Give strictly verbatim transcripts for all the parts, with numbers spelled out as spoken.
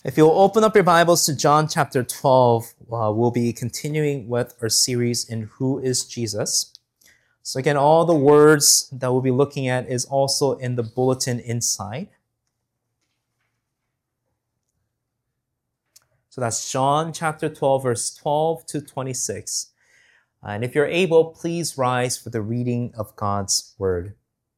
If you'll open up your Bibles to John chapter twelve, uh, we'll be continuing with our series in Who is Jesus? So again, all the words that we'll be looking at is also in the bulletin inside. So that's John chapter twelve, verse twelve to twenty-six. And if you're able, please rise for the reading of God's word.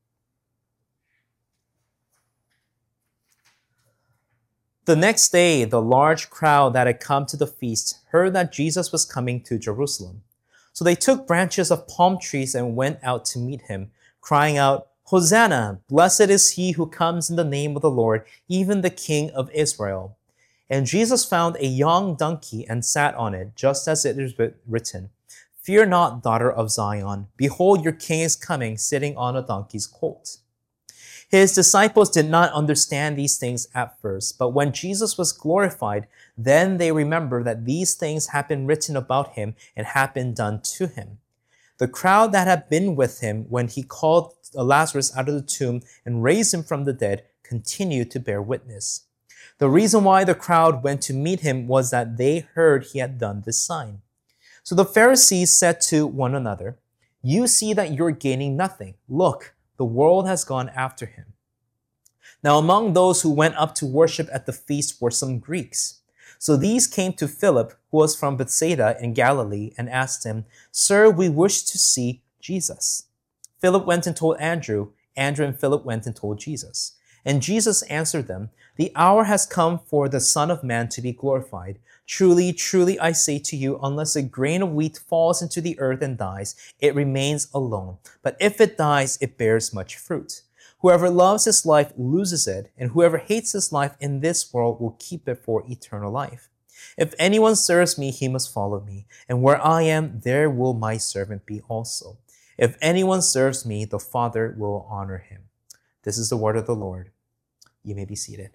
The next day, the large crowd that had come to the feast heard that Jesus was coming to Jerusalem. So they took branches of palm trees and went out to meet him, crying out, "Hosanna! Blessed is he who comes in the name of the Lord, even the King of Israel." And Jesus found a young donkey and sat on it, just as it is written, "Fear not, daughter of Zion. Behold, your king is coming, sitting on a donkey's colt." His disciples did not understand these things at first, but when Jesus was glorified, then they remembered that these things had been written about him and had been done to him. The crowd that had been with him when he called Lazarus out of the tomb and raised him from the dead continued to bear witness. The reason why the crowd went to meet him was that they heard he had done this sign. So the Pharisees said to one another, "You see that you're gaining nothing. Look, the world has gone after him." Now among those who went up to worship at the feast were some Greeks. So these came to Philip, who was from Bethsaida in Galilee, and asked him, "Sir, we wish to see Jesus." Philip went and told Andrew. Andrew and Philip went and told Jesus. And Jesus answered them, "The hour has come for the Son of Man to be glorified. Truly, truly, I say to you, unless a grain of wheat falls into the earth and dies, it remains alone. But if it dies, it bears much fruit. Whoever loves his life loses it, and whoever hates his life in this world will keep it for eternal life. If anyone serves me, he must follow me, and where I am, there will my servant be also. If anyone serves me, the Father will honor him." This is the word of the Lord. You may be seated.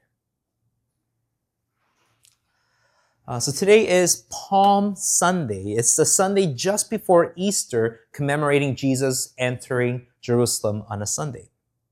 Uh, so today is Palm Sunday. It's the Sunday just before Easter, commemorating Jesus entering Jerusalem on a Sunday.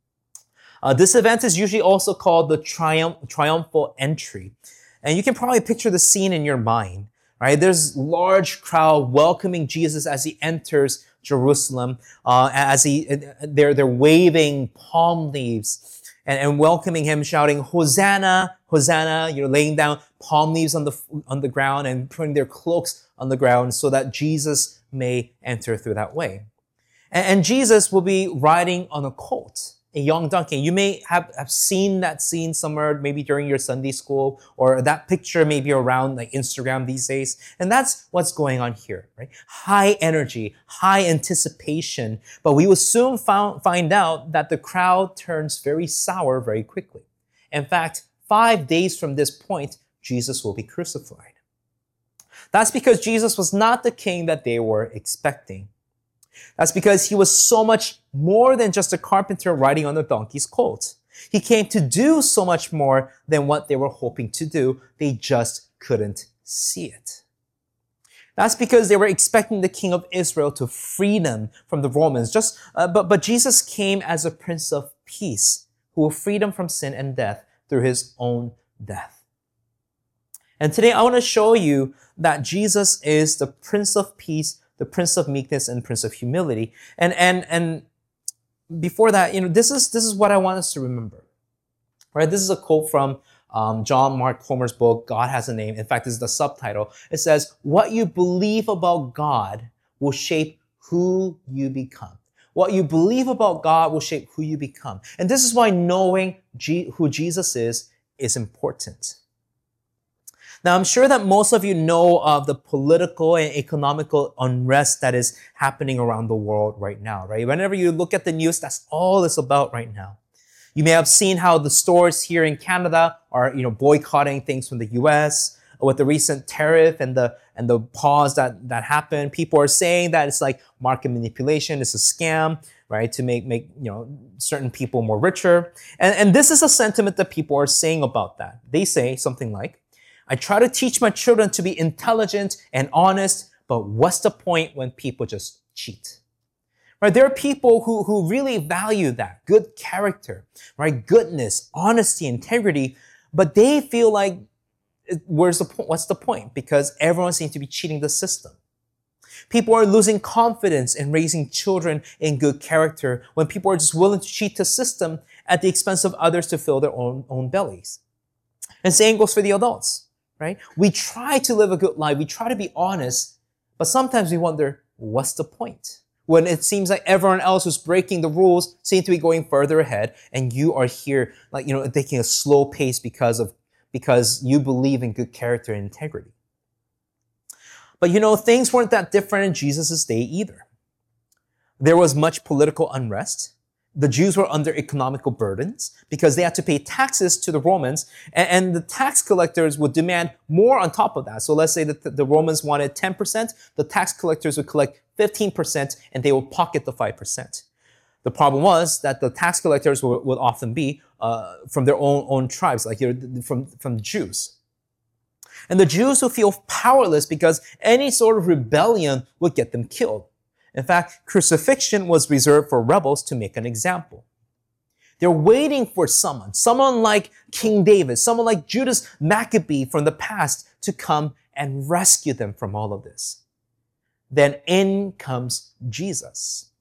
Uh, this event is usually also called the triumph, triumphal entry. And you can probably picture the scene in your mind, right? There's large crowd welcoming Jesus as he enters Jerusalem, uh, as he, they're, they're waving palm leaves and, and welcoming him, shouting, "Hosanna, Hosanna," you know, laying down palm leaves on the, on the ground and putting their cloaks on the ground so that Jesus may enter through that way. And, and Jesus will be riding on a colt, a young donkey. You may have, have seen that scene somewhere, maybe during your Sunday school, or that picture maybe around like Instagram these days. And that's what's going on here, right? High energy, high anticipation. But we will soon found, find out that the crowd turns very sour very quickly. In fact, five days from this point, Jesus will be crucified. That's because Jesus was not the king that they were expecting. That's because he was so much more than just a carpenter riding on a donkey's colt. He came to do so much more than what they were hoping to do. They just couldn't see it. That's because they were expecting the King of Israel to free them from the Romans. Just, uh, but, but Jesus came as a Prince of Peace who will free them from sin and death through his own death. And today I want to show you that Jesus is the Prince of Peace, the Prince of Meekness, and Prince of Humility. And, and, and before that, you know, this is, this is what I want us to remember, right? This is a quote from um, John Mark Comer's book, God Has a Name. In fact, this is the subtitle. It says, "What you believe about God will shape who you become." What you believe about God will shape who you become. And this is why knowing G- who Jesus is, is important. Now, I'm sure that most of you know of the political and economical unrest that is happening around the world right now, right? Whenever you look at the news, that's all it's about right now. You may have seen how the stores here in Canada are, you know, boycotting things from the U S with the recent tariff and the and the pause that that happened. People are saying that it's like market manipulation, it's a scam, right, to make make you know certain people more richer. And and this is a sentiment that people are saying about that. They say something like, "I try to teach my children to be intelligent and honest, but what's the point when people just cheat?" Right? There are people who, who really value that, good character, right? Goodness, honesty, integrity, but they feel like where's the point? What's the point? Because everyone seems to be cheating the system. People are losing confidence in raising children in good character when people are just willing to cheat the system at the expense of others to fill their own, own bellies. And same goes for the adults, right? We try to live a good life. We try to be honest, but sometimes we wonder, what's the point? When it seems like everyone else who's breaking the rules seems to be going further ahead, and you are here, like, you know, taking a slow pace because of, because you believe in good character and integrity. But you know, things weren't that different in Jesus' day either. There was much political unrest. The Jews were under economical burdens because they had to pay taxes to the Romans, and, and the tax collectors would demand more on top of that. So let's say that the Romans wanted ten percent, the tax collectors would collect fifteen percent, and they would pocket the five percent. The problem was that the tax collectors would, would often be uh, from their own, own tribes, like you know, from, from the Jews. And the Jews would feel powerless because any sort of rebellion would get them killed. In fact, crucifixion was reserved for rebels to make an example. They're waiting for someone, someone like King David, someone like Judas Maccabee from the past to come and rescue them from all of this. Then in comes Jesus.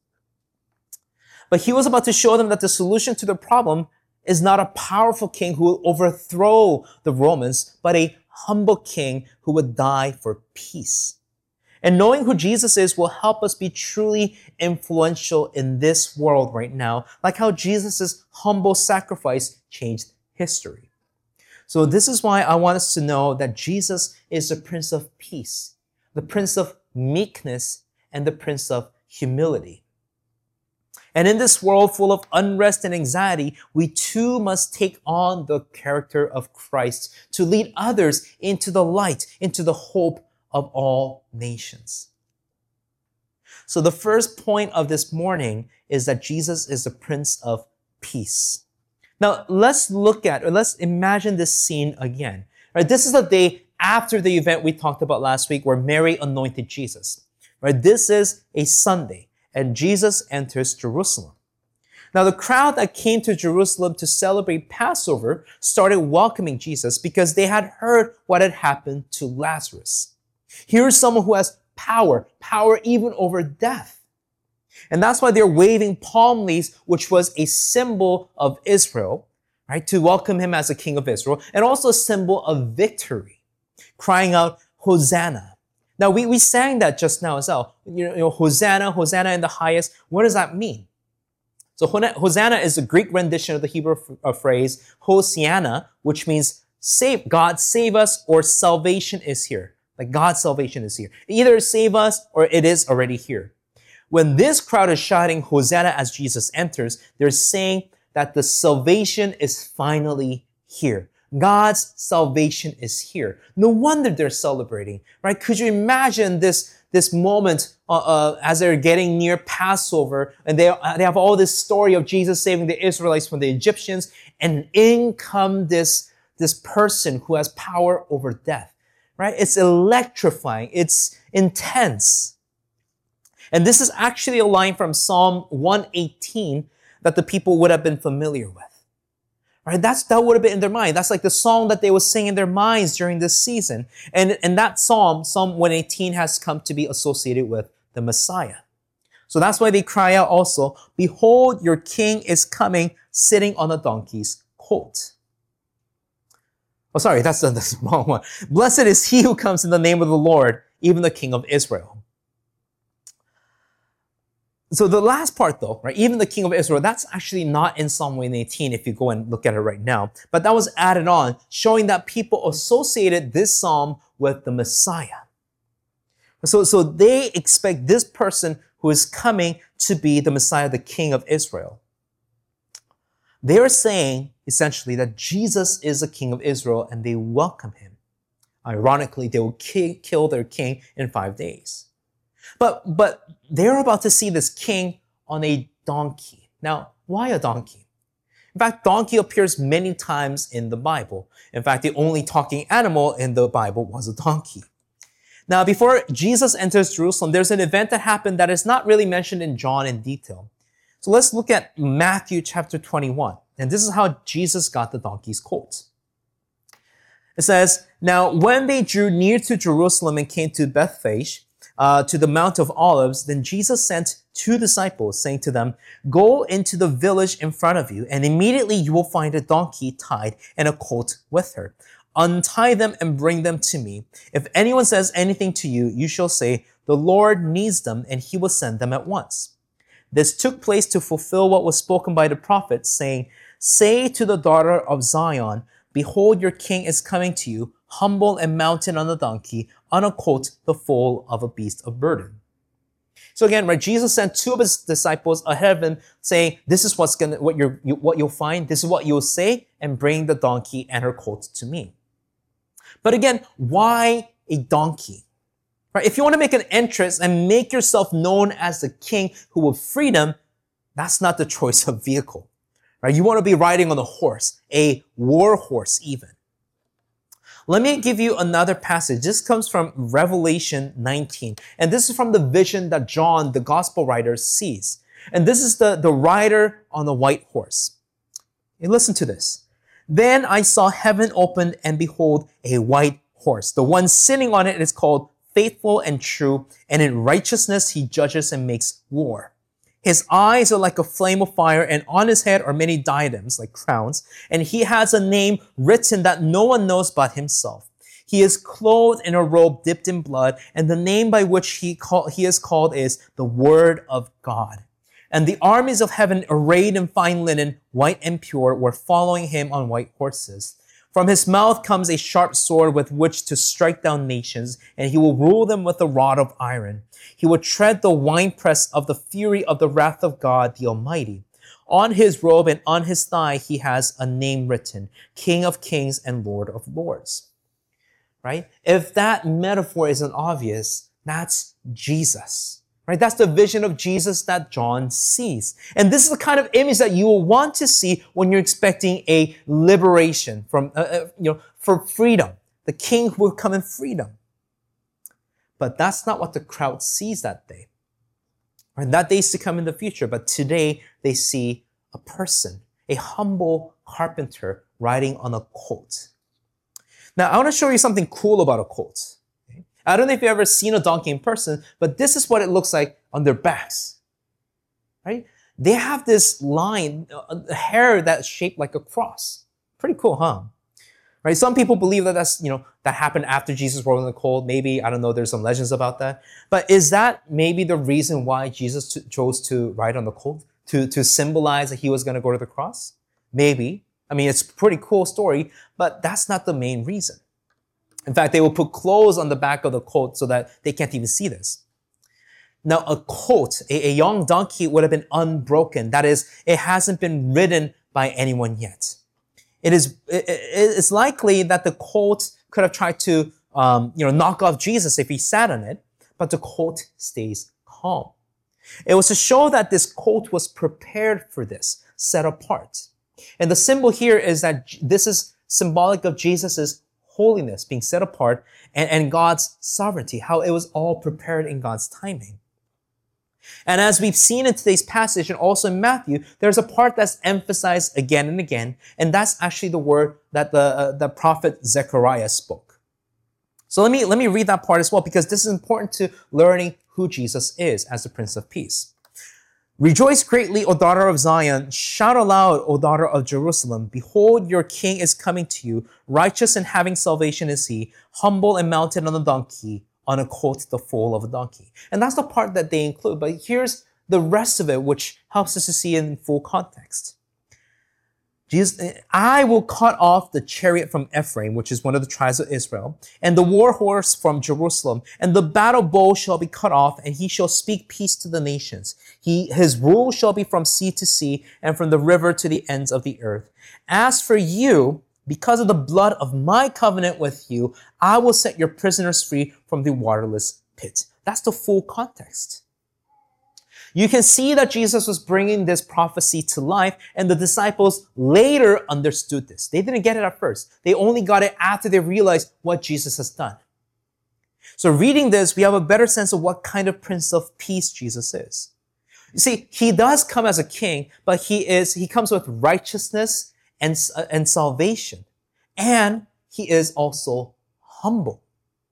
But he was about to show them that the solution to the problem is not a powerful king who will overthrow the Romans, but a humble king who would die for peace. And knowing who Jesus is will help us be truly influential in this world right now, like how Jesus' humble sacrifice changed history. So this is why I want us to know that Jesus is the Prince of Peace, the Prince of Meekness, and the Prince of Humility. And in this world full of unrest and anxiety, we too must take on the character of Christ to lead others into the light, into the hope of all nations. So the first point of this morning is that Jesus is the Prince of Peace. Now let's look at, or let's imagine this scene again. Right? This is the day after the event we talked about last week where Mary anointed Jesus. Right? This is a Sunday, and Jesus enters Jerusalem. Now, the crowd that came to Jerusalem to celebrate Passover started welcoming Jesus because they had heard what had happened to Lazarus. Here's someone who has power, power even over death. And that's why they're waving palm leaves, which was a symbol of Israel, right, to welcome him as a king of Israel, and also a symbol of victory, crying out, Hosanna. Now, we, we sang that just now as well. You know, you know, Hosanna, Hosanna in the highest. What does that mean? So Hosanna is a Greek rendition of the Hebrew phrase Hosianna, which means save, God save us, or salvation is here. Like God's salvation is here. Either save us or it is already here. When this crowd is shouting Hosanna as Jesus enters, they're saying that the salvation is finally here. God's salvation is here. No wonder they're celebrating, right? Could you imagine this, this moment uh, uh, as they're getting near Passover, and they, uh, they have all this story of Jesus saving the Israelites from the Egyptians, and in come this, this person who has power over death, right? It's electrifying. It's intense. And this is actually a line from Psalm one eighteen that the people would have been familiar with. Right? That's, that would have been in their mind. That's like the song that they would sing in their minds during this season. And, and that psalm, Psalm one eighteen, has come to be associated with the Messiah. So that's why they cry out also, behold, your king is coming, sitting on a donkey's colt. Oh, sorry, that's the, the wrong one. Blessed is he who comes in the name of the Lord, even the King of Israel. So the last part though, right, even the King of Israel, that's actually not in Psalm one eighteen if you go and look at it right now. But that was added on, showing that people associated this psalm with the Messiah. So, so they expect this person who is coming to be the Messiah, the King of Israel. They are saying, essentially, that Jesus is the King of Israel and they welcome him. Ironically, they will ki- kill their king in five days. But, but they're about to see this king on a donkey. Now, why a donkey? In fact, donkey appears many times in the Bible. In fact, the only talking animal in the Bible was a donkey. Now, before Jesus enters Jerusalem, there's an event that happened that is not really mentioned in John in detail. So let's look at Matthew chapter twenty-one. And this is how Jesus got the donkey's colt. It says, now when they drew near to Jerusalem and came to Bethphage, uh, to the Mount of Olives, then Jesus sent two disciples, saying to them, go into the village in front of you, and immediately you will find a donkey tied and a colt with her. Untie them and bring them to me. If anyone says anything to you, you shall say, the Lord needs them, and he will send them at once. This took place to fulfill what was spoken by the prophet, saying, say to the daughter of Zion, behold, your king is coming to you, humble and mounted on a donkey, on a colt, the foal of a beast of burden. So again, right, Jesus sent two of his disciples ahead of him, saying, this is what's gonna, what you're, you, what you'll find, this is what you'll say, and bring the donkey and her colt to me. But again, why a donkey? Right? If you want to make an entrance and make yourself known as the king who will free them, that's not the choice of vehicle. Right? You want to be riding on a horse, a war horse even. Let me give you another passage. This comes from Revelation nineteen. And this is from the vision that John, the gospel writer, sees. And this is the, the rider on the white horse. And listen to this. Then I saw heaven opened, and behold, a white horse. The one sitting on it is called Faithful and True, and in righteousness he judges and makes war. His eyes are like a flame of fire, and on his head are many diadems, like crowns, and he has a name written that no one knows but himself. He is clothed in a robe dipped in blood, and the name by which he, call, he is called is the Word of God. And the armies of heaven, arrayed in fine linen, white and pure, were following him on white horses. From his mouth comes a sharp sword with which to strike down nations, and he will rule them with a rod of iron. He will tread the winepress of the fury of the wrath of God the Almighty. On his robe and on his thigh he has a name written, King of Kings and Lord of Lords. Right? If that metaphor isn't obvious, that's Jesus. Right? That's the vision of Jesus that John sees. And this is the kind of image that you will want to see when you're expecting a liberation from, uh, uh, you know, for freedom. The king who will come in freedom. But that's not what the crowd sees that day. Right? That day is to come in the future, but today they see a person, a humble carpenter riding on a colt. Now, I want to show you something cool about a colt. I don't know if you've ever seen a donkey in person, but this is what it looks like on their backs, right? They have this line, a hair that's shaped like a cross. Pretty cool, huh? Right? Some people believe that that's, you know, that happened after Jesus rode on the colt. Maybe, I don't know, there's some legends about that. But is that maybe the reason why Jesus t- chose to ride on the colt? To, to symbolize that he was going to go to the cross? Maybe. I mean, it's a pretty cool story, but that's not the main reason. In fact, they will put clothes on the back of the colt so that they can't even see this. Now, a colt, a, a young donkey, would have been unbroken. That is, it hasn't been ridden by anyone yet. It is, it, it's likely that the colt could have tried to, um, you know, knock off Jesus if he sat on it, but the colt stays calm. It was to show that this colt was prepared for this, set apart. And the symbol here is that this is symbolic of Jesus's holiness being set apart and, and God's sovereignty, how it was all prepared in God's timing. And as we've seen in today's passage and also in Matthew, there's a part that's emphasized again and again, and that's actually the word that the, uh, the prophet Zechariah spoke. So let me, let me read that part as well, because this is important to learning who Jesus is as the Prince of Peace. Rejoice greatly, O daughter of Zion. Shout aloud, O daughter of Jerusalem. Behold, your king is coming to you. Righteous and having salvation is he, humble and mounted on a donkey, on a colt, the foal of a donkey. And that's the part that they include. But here's the rest of it, which helps us to see in full context. Jesus, I will cut off the chariot from Ephraim, which is one of the tribes of Israel, and the war horse from Jerusalem, and the battle bow shall be cut off, and he shall speak peace to the nations. He, his rule shall be from sea to sea, and from the river to the ends of the earth. As for you, because of the blood of my covenant with you, I will set your prisoners free from the waterless pit. That's the full context. You can see that Jesus was bringing this prophecy to life, and the disciples later understood this. They didn't get it at first. They only got it after they realized what Jesus has done. So reading this, we have a better sense of what kind of Prince of Peace Jesus is. You see, he does come as a king, but he is, he comes with righteousness and, uh, and salvation. And he is also humble.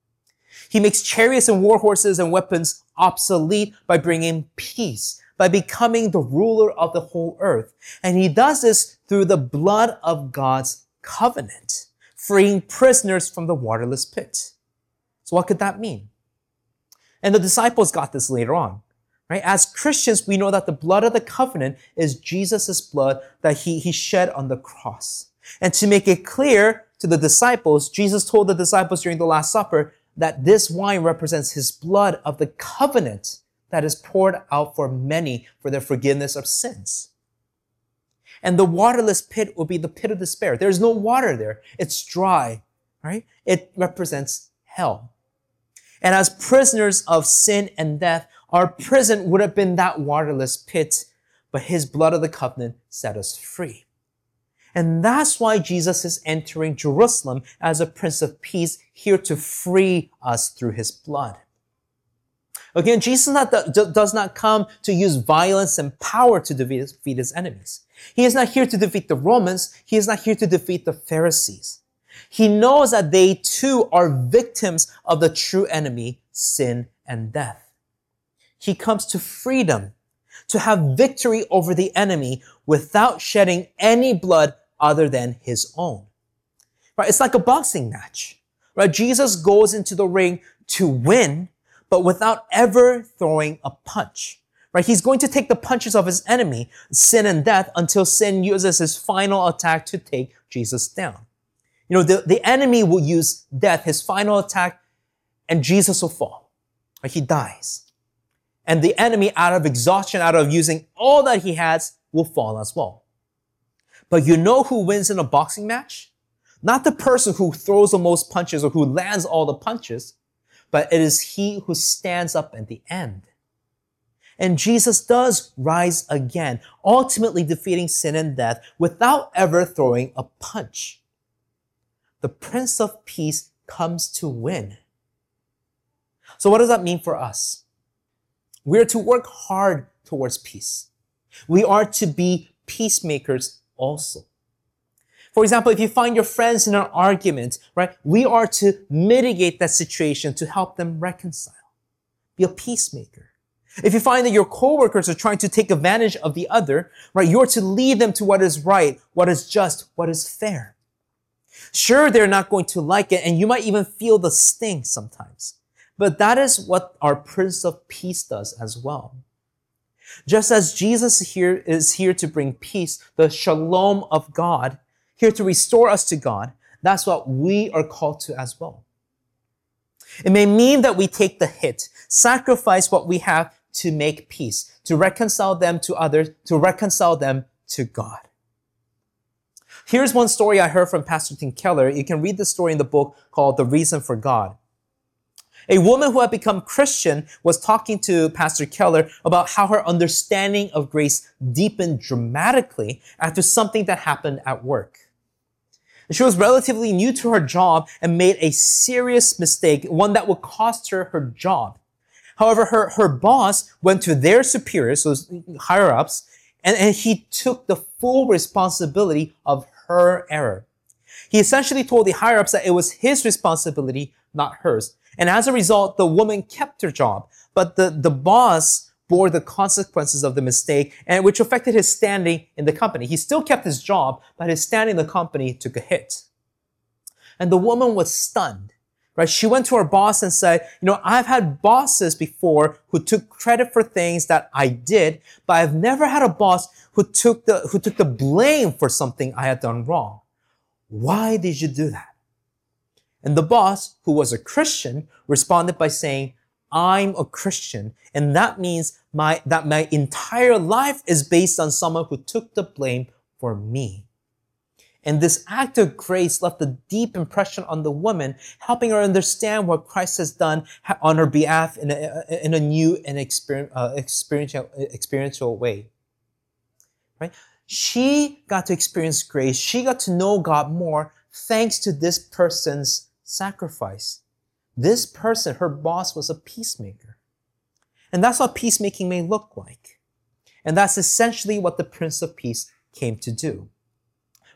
He makes chariots and war horses and weapons obsolete by bringing peace, by becoming the ruler of the whole earth. And he does this through the blood of God's covenant, freeing prisoners from the waterless pit. So what could that mean? And the disciples got this later on, right? As Christians, we know that the blood of the covenant is Jesus' blood that he, he shed on the cross. And to make it clear to the disciples, Jesus told the disciples during the Last Supper that this wine represents his blood of the covenant that is poured out for many for their forgiveness of sins. And the waterless pit will be the pit of despair. There's no water there. It's dry, right? It represents hell. And as prisoners of sin and death, our prison would have been that waterless pit, but his blood of the covenant set us free. And that's why Jesus is entering Jerusalem as a Prince of Peace, here to free us through his blood. Again, Jesus not, does not come to use violence and power to defeat his enemies. He is not here to defeat the Romans. He is not here to defeat the Pharisees. He knows that they too are victims of the true enemy, sin and death. He comes to freedom, to have victory over the enemy without shedding any blood other than his own. Right? It's like a boxing match. Right? Jesus goes into the ring to win, but without ever throwing a punch. Right? He's going to take the punches of his enemy, sin and death, until sin uses his final attack to take Jesus down. You know, the, the enemy will use death, his final attack, and Jesus will fall. Right? He dies. And the enemy, out of exhaustion, out of using all that he has, will fall as well. But you know who wins in a boxing match? Not the person who throws the most punches or who lands all the punches, but it is he who stands up at the end. And Jesus does rise again, ultimately defeating sin and death without ever throwing a punch. The Prince of Peace comes to win. So what does that mean for us? We are to work hard towards peace. We are to be peacemakers also. For example, if you find your friends in an argument, right, we are to mitigate that situation to help them reconcile. Be a peacemaker. If you find that your coworkers are trying to take advantage of the other, right, you're to lead them to what is right, what is just, what is fair. Sure, they're not going to like it, and you might even feel the sting sometimes. But that is what our Prince of Peace does as well. Just as Jesus here is here to bring peace, the shalom of God, here to restore us to God, that's what we are called to as well. It may mean that we take the hit, sacrifice what we have to make peace, to reconcile them to others, to reconcile them to God. Here's one story I heard from Pastor Tim Keller. You can read the story in the book called The Reason for God. A woman who had become Christian was talking to Pastor Keller about how her understanding of grace deepened dramatically after something that happened at work. She was relatively new to her job and made a serious mistake, one that would cost her her job. However, her, her boss went to their superiors, so higher ups, and, and he took the full responsibility of her error. He essentially told the higher ups that it was his responsibility, not hers. And as a result, the woman kept her job, but the, the boss bore the consequences of the mistake, and which affected his standing in the company. He still kept his job, but his standing in the company took a hit. And the woman was stunned, right? She went to her boss and said, you know, I've had bosses before who took credit for things that I did, but I've never had a boss who took the, who took the blame for something I had done wrong. Why did you do that? And the boss, who was a Christian, responded by saying, I'm a Christian, and that means my, that my entire life is based on someone who took the blame for me. And this act of grace left a deep impression on the woman, helping her understand what Christ has done on her behalf in a, in a new and exper- uh, experiential, experiential way. Right? She got to experience grace. She got to know God more thanks to this person's sacrifice. This person, her boss, was a peacemaker. And that's what peacemaking may look like. And that's essentially what the Prince of Peace came to do.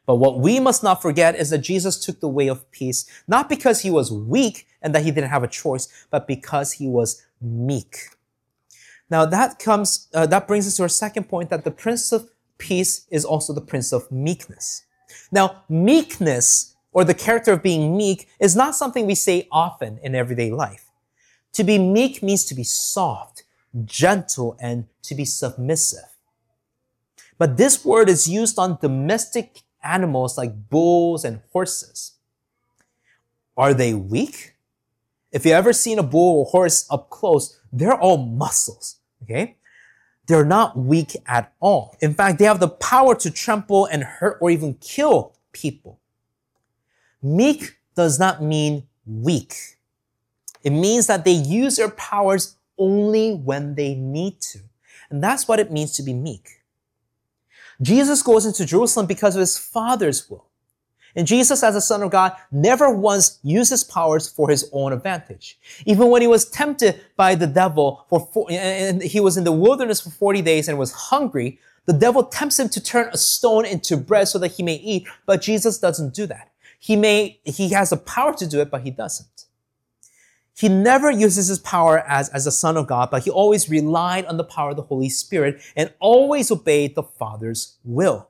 But what we must not forget is that Jesus took the way of peace, not because he was weak and that he didn't have a choice, but because he was meek. Now that comes, uh, that brings us to our second point, that the Prince of Peace is also the Prince of Meekness. Now, meekness, or the character of being meek, is not something we say often in everyday life. To be meek means to be soft, gentle, and to be submissive. But this word is used on domestic animals like bulls and horses. Are they weak? If you've ever seen a bull or horse up close, they're all muscles, okay? They're not weak at all. In fact, they have the power to trample and hurt or even kill people. Meek does not mean weak. It means that they use their powers only when they need to. And that's what it means to be meek. Jesus goes into Jerusalem because of his Father's will. And Jesus, as the Son of God, never once used his powers for his own advantage. Even when he was tempted by the devil, for four, and he was in the wilderness for forty days and was hungry, the devil tempts him to turn a stone into bread so that he may eat, but Jesus doesn't do that. He may, he has the power to do it, but he doesn't. He never uses his power as, as a Son of God, but he always relied on the power of the Holy Spirit and always obeyed the Father's will.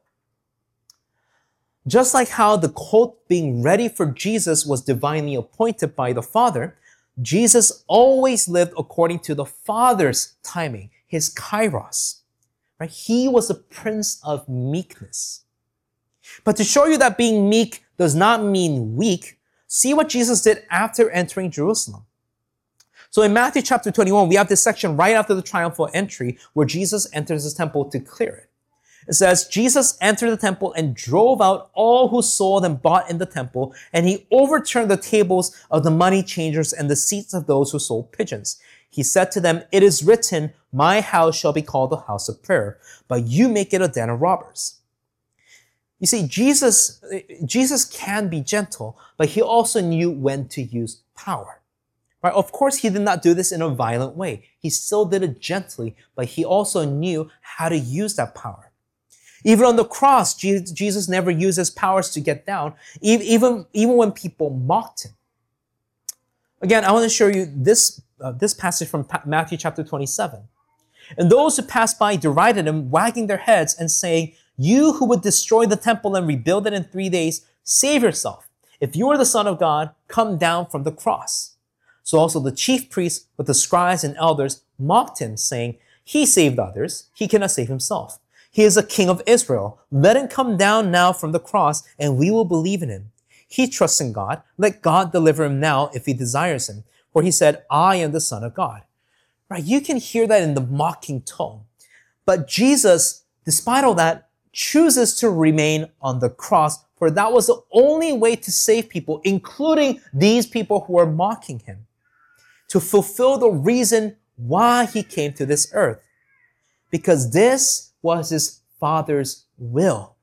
Just like how the colt being ready for Jesus was divinely appointed by the Father, Jesus always lived according to the Father's timing, his kairos. Right? He was the Prince of Meekness. But to show you that being meek does not mean weak, see what Jesus did after entering Jerusalem. So in Matthew chapter twenty-one, we have this section right after the triumphal entry where Jesus enters the temple to clear it. It says, Jesus entered the temple and drove out all who sold and bought in the temple, and he overturned the tables of the money changers and the seats of those who sold pigeons. He said to them, "It is written, my house shall be called a house of prayer, but you make it a den of robbers." You see, Jesus, Jesus can be gentle, but he also knew when to use power. Right? Of course, he did not do this in a violent way. He still did it gently, but he also knew how to use that power. Even on the cross, Jesus never used his powers to get down, even, even when people mocked him. Again, I want to show you this, uh, this passage from Matthew chapter twenty-seven. And those who passed by derided him, wagging their heads and saying, "You who would destroy the temple and rebuild it in three days, save yourself. If you are the Son of God, come down from the cross." So also the chief priests with the scribes and elders mocked him, saying, "He saved others. He cannot save himself. He is a king of Israel. Let him come down now from the cross, and we will believe in him. He trusts in God. Let God deliver him now if he desires him. For he said, I am the Son of God." Right? You can hear that in the mocking tone. But Jesus, despite all that, chooses to remain on the cross, for that was the only way to save people, including these people who are mocking him, to fulfill the reason why he came to this earth. Because this was his Father's will.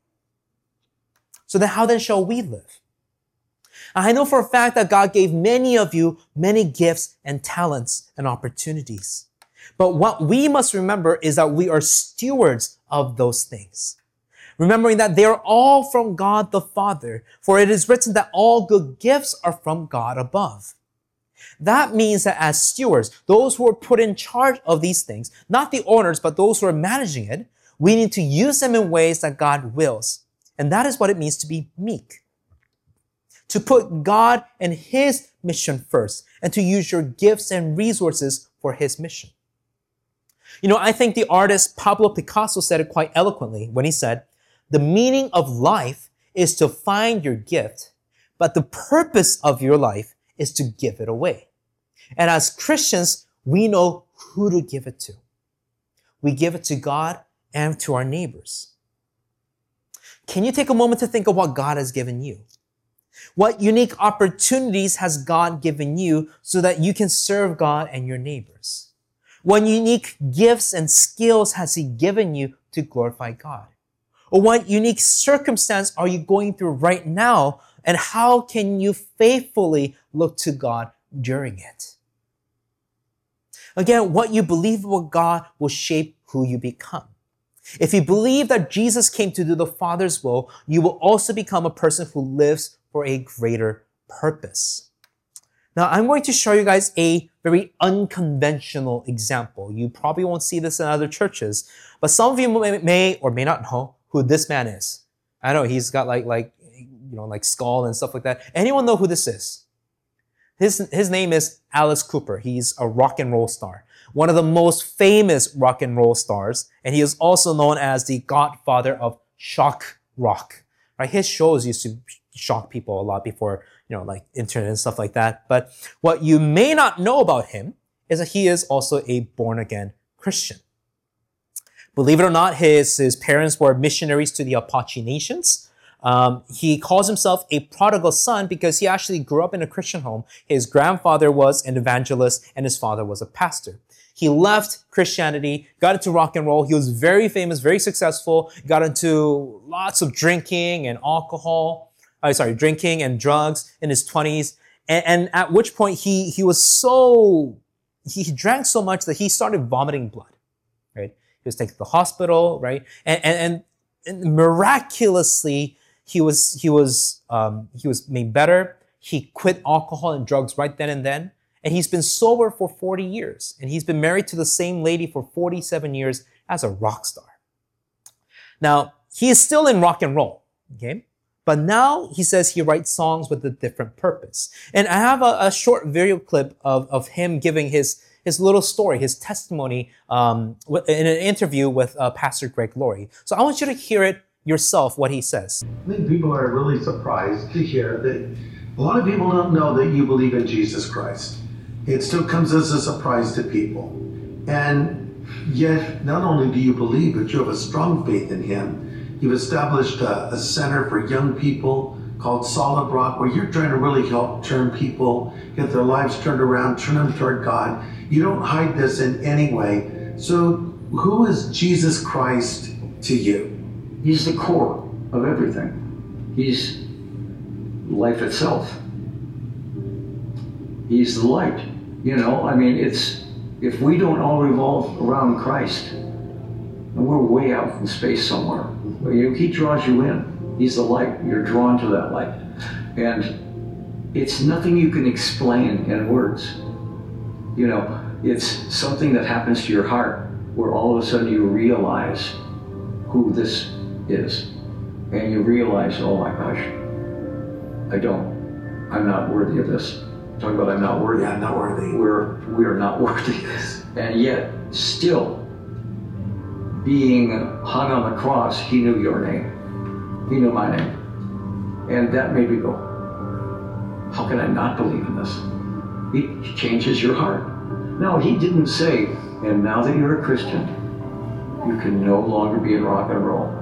So then how then shall we live? I know for a fact that God gave many of you many gifts and talents and opportunities. But what we must remember is that we are stewards of those things. Remembering that they are all from God the Father, for it is written that all good gifts are from God above. That means that as stewards, those who are put in charge of these things, not the owners, but those who are managing it, we need to use them in ways that God wills. And that is what it means to be meek. To put God and his mission first, and to use your gifts and resources for his mission. You know, I think the artist Pablo Picasso said it quite eloquently when he said, "The meaning of life is to find your gift, but the purpose of your life is to give it away." And as Christians, we know who to give it to. We give it to God and to our neighbors. Can you take a moment to think of what God has given you? What unique opportunities has God given you so that you can serve God and your neighbors? What unique gifts and skills has he given you to glorify God? Or what unique circumstance are you going through right now, and how can you faithfully look to God during it? Again, what you believe about God will shape who you become. If you believe that Jesus came to do the Father's will, you will also become a person who lives for a greater purpose. Now, I'm going to show you guys a very unconventional example. You probably won't see this in other churches, but some of you may, may or may not know who this man is. I know he's got like, like, you know, like skull and stuff like that. Anyone know who this is? His, his name is Alice Cooper. He's a rock and roll star, one of the most famous rock and roll stars, and he is also known as the godfather of shock rock. Right? His shows used to shock people a lot before, you know, like internet and stuff like that. But what you may not know about him is that he is also a born-again Christian. Believe it or not, his, his parents were missionaries to the Apache nations. Um, he calls himself a prodigal son because he actually grew up in a Christian home. His grandfather was an evangelist and his father was a pastor. He left Christianity, got into rock and roll. He was very famous, very successful, got into lots of drinking and alcohol, uh, sorry, drinking and drugs in his twenties. And, and at which point he, he was so, he drank so much that he started vomiting blood, right? He was taken to the hospital, right? And, and, and miraculously, he was, he was, um, he was made better. He quit alcohol and drugs right then and then. And he's been sober for forty years. And he's been married to the same lady for forty-seven years as a rock star. Now, he is still in rock and roll, okay? But now he says he writes songs with a different purpose. And I have a, a short video clip of, of him giving his, his little story, his testimony, um, in an interview with uh, Pastor Greg Laurie. So I want you to hear it yourself, what he says. I think people are really surprised to hear that a lot of people don't know that you believe in Jesus Christ. It still comes as a surprise to people. And yet, not only do you believe, but you have a strong faith in him. You've established a, a center for young people called Solid Rock, where you're trying to really help turn people, get their lives turned around, turn them toward God. You don't hide this in any way. So who is Jesus Christ to you? He's the core of everything. He's life itself. He's the light. You know, I mean, it's, if we don't all revolve around Christ, and we're way out in space somewhere, you know, he draws you in. He's the light. You're drawn to that light. And it's nothing you can explain in words. You know, it's something that happens to your heart where all of a sudden you realize who this is. And you realize, oh my gosh, I don't, I'm not worthy of this. Talk about I'm not worthy. Yeah, I'm not worthy. We're, we're not worthy. And yet, still, being hung on the cross, he knew your name. He knew my name. And that made me go, how can I not believe in this? He changes your heart. No, he didn't say, and now that you're a Christian, you can no longer be in rock and roll.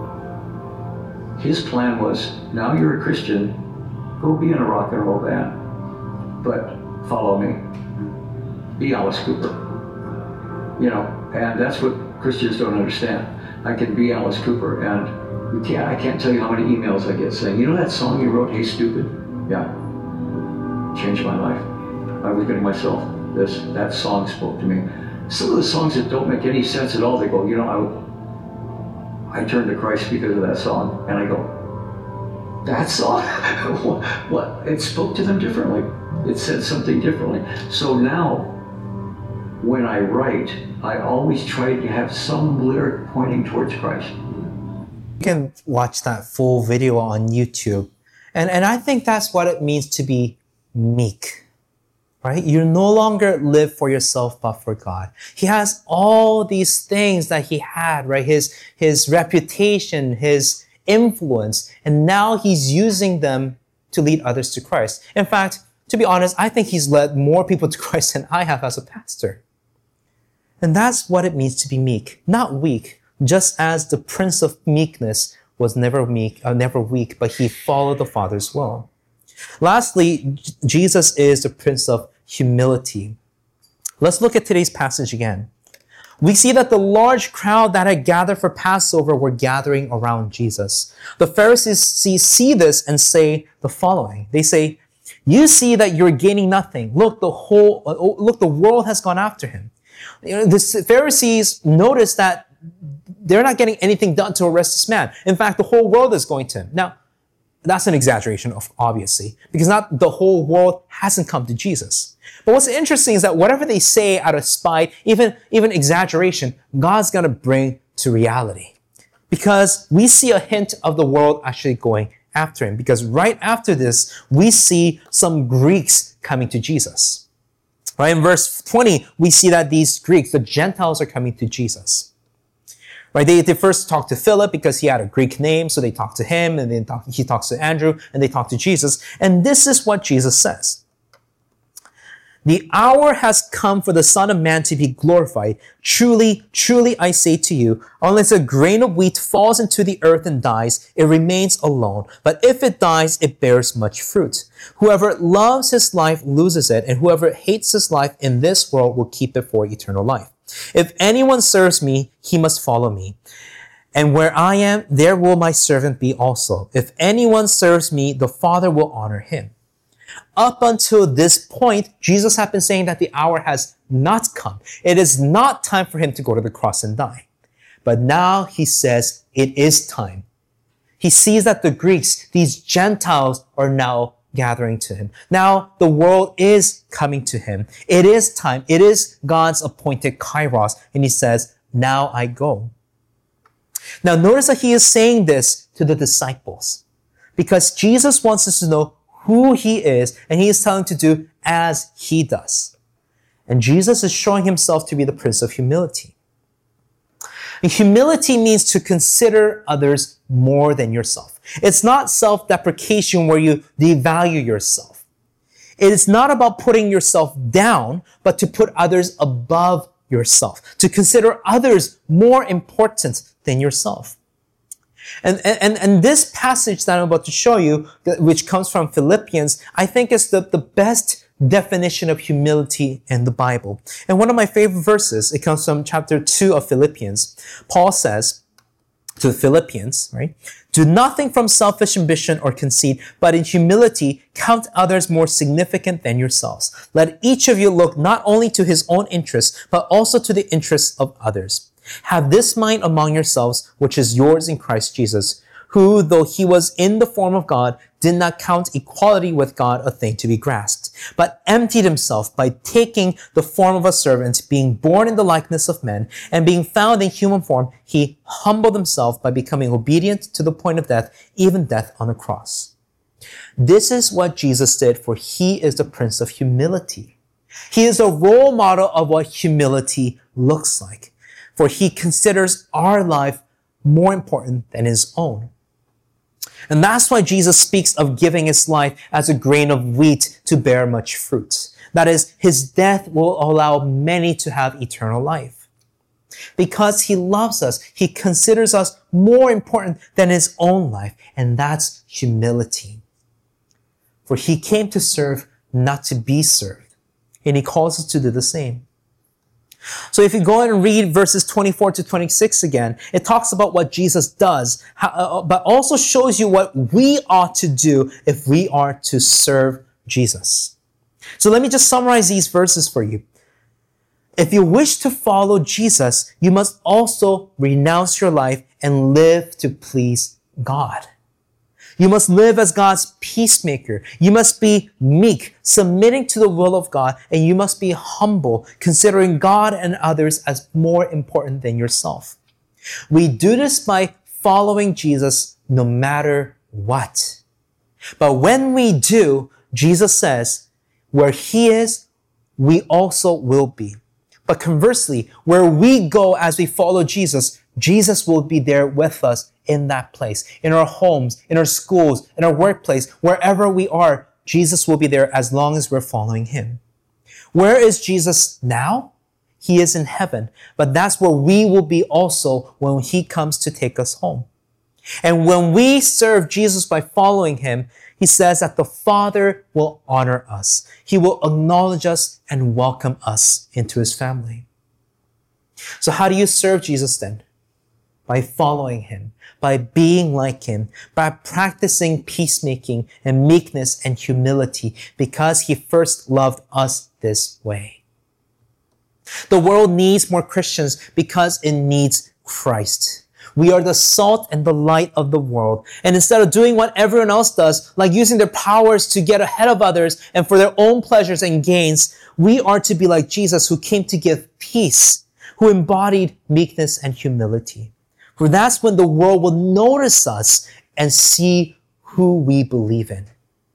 His plan was, now you're a Christian, go be in a rock and roll band. But follow me. Be Alice Cooper. You know, and that's what Christians don't understand. I can be Alice Cooper, and you can't, I can't tell you how many emails I get saying, you know that song you wrote, Hey Stupid? Yeah. Changed my life. I was getting myself this, that song spoke to me. Some of the songs that don't make any sense at all, they go, you know, I, I turned to Christ because of that song, and I go, that song? what, what? It spoke to them differently. It said something differently. So now, when I write, I always try to have some lyric pointing towards Christ. You can watch that full video on YouTube. And, and I think that's what it means to be meek, right? You no longer live for yourself, but for God. He has all these things that he had, right? His, his reputation, his influence, and now he's using them to lead others to Christ. In fact, to be honest, I think he's led more people to Christ than I have as a pastor. And that's what it means to be meek, not weak, just as the Prince of Meekness was never meek, uh, never weak, but he followed the Father's will. Lastly, Jesus is the Prince of Humility. Let's look at today's passage again. We see that the large crowd that had gathered for Passover were gathering around Jesus. The Pharisees see, see this and say the following. They say, you see that you're gaining nothing. Look, the whole, uh, look, the world has gone after him. You know, the Pharisees noticed that they're not getting anything done to arrest this man. In fact, the whole world is going to him. Now, that's an exaggeration, of obviously, because not the whole world hasn't come to Jesus. But what's interesting is that whatever they say out of spite, even, even exaggeration, God's going to bring to reality. Because we see a hint of the world actually going after him. Because right after this, we see some Greeks coming to Jesus. Right? In verse twenty, we see that these Greeks, the Gentiles, are coming to Jesus. Right? They, they first talk to Philip because he had a Greek name, so they talk to him, and then talk, he talks to Andrew, and they talk to Jesus. And this is what Jesus says. The hour has come for the Son of Man to be glorified. Truly, truly I say to you, unless a grain of wheat falls into the earth and dies, it remains alone. But if it dies, it bears much fruit. Whoever loves his life loses it, and whoever hates his life in this world will keep it for eternal life. If anyone serves me, he must follow me. And where I am, there will my servant be also. If anyone serves me, the Father will honor him. Up until this point, Jesus had been saying that the hour has not come. It is not time for him to go to the cross and die. But now he says it is time. He sees that the Greeks, these Gentiles, are now gathering to him. Now the world is coming to him. It is time. It is God's appointed kairos. And he says, now I go. Now notice that he is saying this to the disciples because Jesus wants us to know who he is, and he is telling to do as he does. And Jesus is showing himself to be the Prince of Humility. And humility means to consider others more than yourself. It's not self-deprecation where you devalue yourself. It is not about putting yourself down, but to put others above yourself, to consider others more important than yourself. And, and, and this passage that I'm about to show you, which comes from Philippians, I think is the, the best definition of humility in the Bible. And one of my favorite verses, it comes from chapter two of Philippians. Paul says to the Philippians, right? Do nothing from selfish ambition or conceit, but in humility count others more significant than yourselves. Let each of you look not only to his own interests, but also to the interests of others. Have this mind among yourselves, which is yours in Christ Jesus, who, though he was in the form of God, did not count equality with God a thing to be grasped, but emptied himself by taking the form of a servant, being born in the likeness of men, and being found in human form, he humbled himself by becoming obedient to the point of death, even death on a cross. This is what Jesus did, for he is the Prince of Humility. He is a role model of what humility looks like. For he considers our life more important than his own. And that's why Jesus speaks of giving his life as a grain of wheat to bear much fruit. That is, his death will allow many to have eternal life. Because he loves us, he considers us more important than his own life. And that's humility. For he came to serve, not to be served. And he calls us to do the same. So if you go and read verses twenty-four to twenty-six again, it talks about what Jesus does, but also shows you what we ought to do if we are to serve Jesus. So let me just summarize these verses for you. If you wish to follow Jesus, you must also renounce your life and live to please God. You must live as God's peacemaker. You must be meek, submitting to the will of God, and you must be humble, considering God and others as more important than yourself. We do this by following Jesus no matter what. But when we do, Jesus says, where he is, we also will be. But conversely, where we go as we follow Jesus, Jesus will be there with us in that place, in our homes, in our schools, in our workplace, wherever we are, Jesus will be there as long as we're following him. Where is Jesus now? He is in heaven, but that's where we will be also when he comes to take us home. And when we serve Jesus by following him, he says that the Father will honor us. He will acknowledge us and welcome us into his family. So how do you serve Jesus then? By following him, by being like him, by practicing peacemaking and meekness and humility, because he first loved us this way. The world needs more Christians because it needs Christ. We are the salt and the light of the world. And instead of doing what everyone else does, like using their powers to get ahead of others and for their own pleasures and gains, we are to be like Jesus, who came to give peace, who embodied meekness and humility. For that's when the world will notice us and see who we believe in.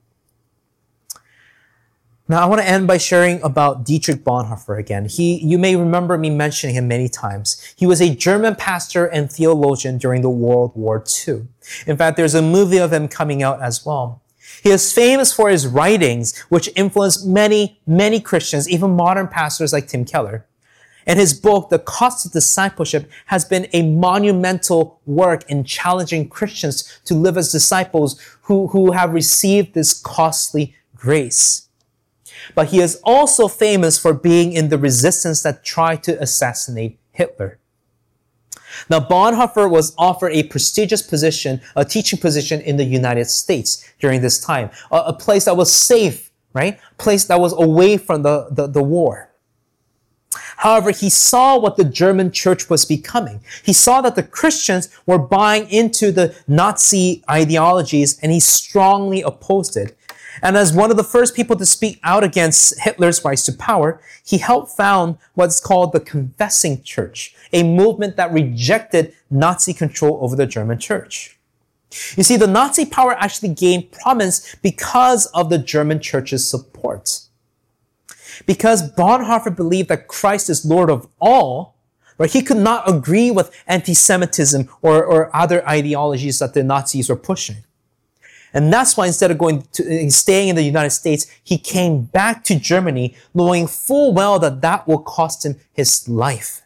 Now, I want to end by sharing about Dietrich Bonhoeffer again. He, you may remember me mentioning him many times. He was a German pastor and theologian during the World War Two. In fact, there's a movie of him coming out as well. He is famous for his writings, which influenced many, many Christians, even modern pastors like Tim Keller. And his book, The Cost of Discipleship, has been a monumental work in challenging Christians to live as disciples who, who have received this costly grace. But he is also famous for being in the resistance that tried to assassinate Hitler. Now, Bonhoeffer was offered a prestigious position, a teaching position in the United States during this time, a, a place that was safe, right? A place that was away from the, the, the war. However, he saw what the German church was becoming. He saw that the Christians were buying into the Nazi ideologies, and he strongly opposed it. And as one of the first people to speak out against Hitler's rise to power, he helped found what's called the Confessing Church, a movement that rejected Nazi control over the German church. You see, the Nazi power actually gained prominence because of the German church's support. Because Bonhoeffer believed that Christ is Lord of all, right, he could not agree with anti-Semitism or, or other ideologies that the Nazis were pushing. And that's why instead of going to, staying in the United States, he came back to Germany knowing full well that that will cost him his life.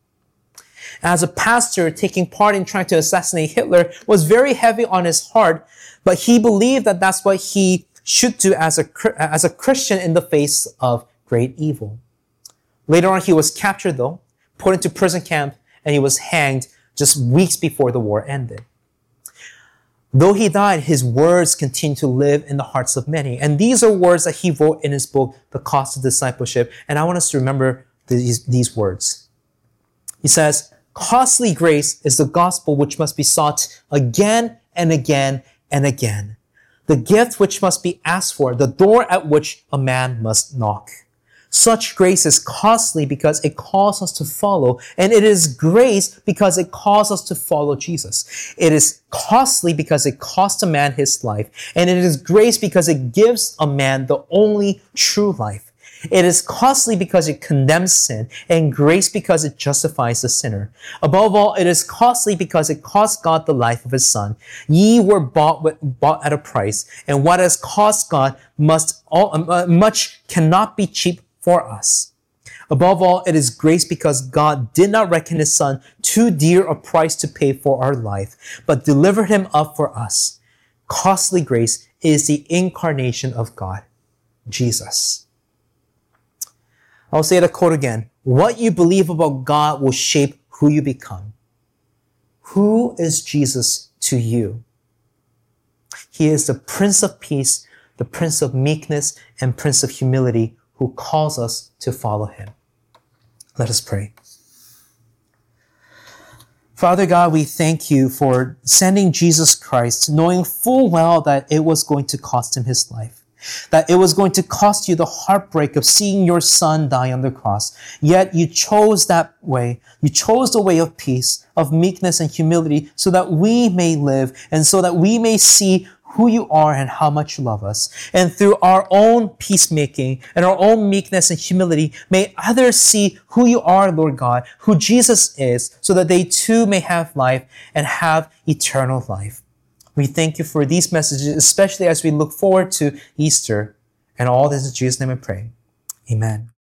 As a pastor, taking part in trying to assassinate Hitler was very heavy on his heart, but he believed that that's what he should do as a, as a Christian in the face of great evil. Later on, he was captured though, put into prison camp, and he was hanged just weeks before the war ended. Though he died, his words continue to live in the hearts of many. And these are words that he wrote in his book, The Cost of Discipleship. And I want us to remember these, these words. He says, "Costly grace is the gospel which must be sought again and again and again. The gift which must be asked for, the door at which a man must knock. Such grace is costly because it calls us to follow, and it is grace because it calls us to follow Jesus. It is costly because it costs a man his life, and it is grace because it gives a man the only true life. It is costly because it condemns sin, and grace because it justifies the sinner. Above all, it is costly because it cost God the life of his Son. Ye were bought with, bought at a price, and what has cost God must all, uh, much cannot be cheap for us. Above all, it is grace because God did not reckon his Son too dear a price to pay for our life, but delivered him up for us. Costly grace is the incarnation of God, Jesus." I'll say the quote again. What you believe about God will shape who you become. Who is Jesus to you? He is the Prince of Peace, the Prince of Meekness, and Prince of Humility, who calls us to follow him. Let us pray. Father God, we thank you for sending Jesus Christ, knowing full well that it was going to cost him his life, that it was going to cost you the heartbreak of seeing your Son die on the cross. Yet you chose that way. You chose the way of peace, of meekness and humility, so that we may live and so that we may see who you are and how much you love us. And through our own peacemaking and our own meekness and humility, may others see who you are, Lord God, who Jesus is, so that they too may have life and have eternal life. We thank you for these messages, especially as we look forward to Easter. And all this in Jesus' name I pray. Amen.